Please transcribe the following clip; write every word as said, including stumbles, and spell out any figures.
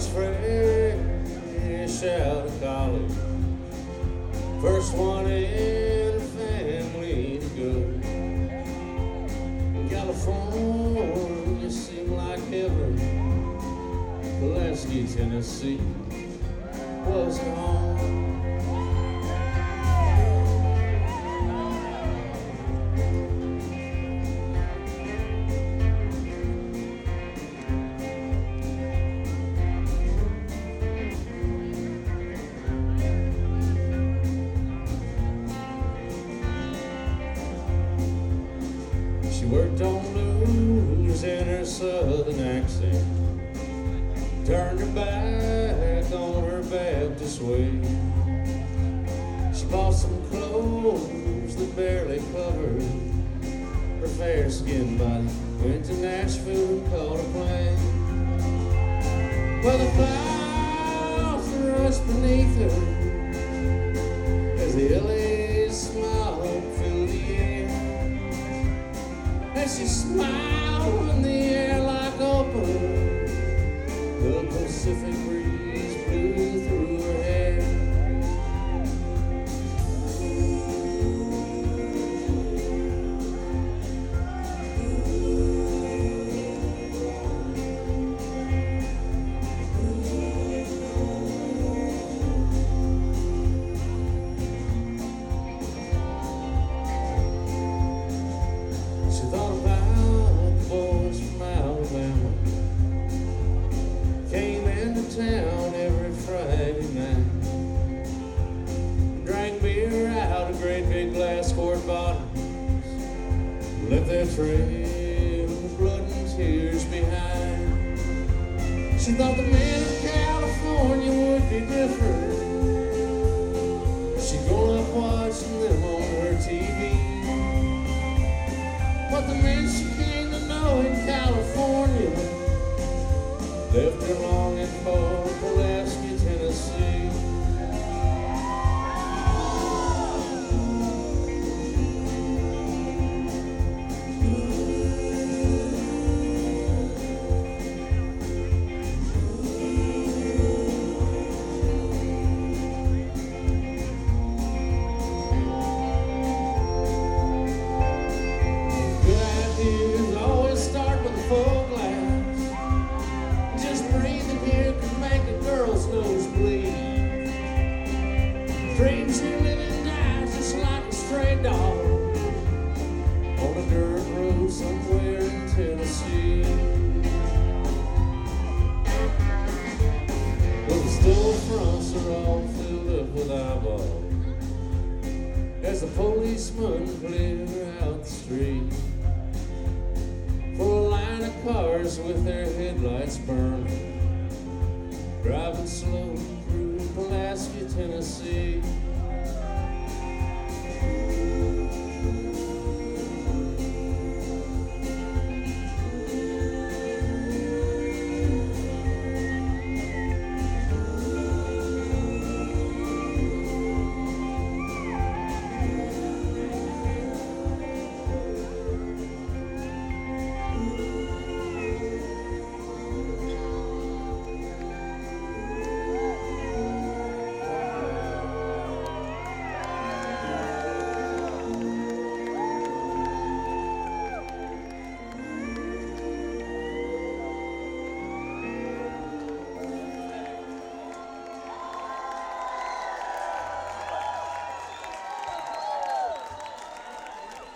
was fresh out of college, first one in the family to go. California seemed like heaven. Pulaski, Tennessee was home. She worked on blues and her southern accent, turned her back on her Baptist way. She bought some clothes that barely covered her fair-skinned body, went to Nashville and caught a plane. Well, the clouds rushed beneath her as the L A smoke filled the air, and she smiled when the air like open. The Pacific breeze blew through her hair. She thought about the boys from Alabama, came into town every Friday night, drank beer out of great big glass quart bottles, left their trail of blood and tears behind. She thought the men of California would be different. She'd grown up watching them on her T V. But the men she came to know in California left her longing for Pulaski, Tennessee. Good ideas always start with a full glass. Just breathing here can make a girl's nose bleed. Dreams you live and die just like a stray dog on a dirt road somewhere in Tennessee. Well, the storefronts are all filled up with eyeballs as the policemen clear out the street for a line of cars with their headlights burning, driving slow through Pulaski, Tennessee.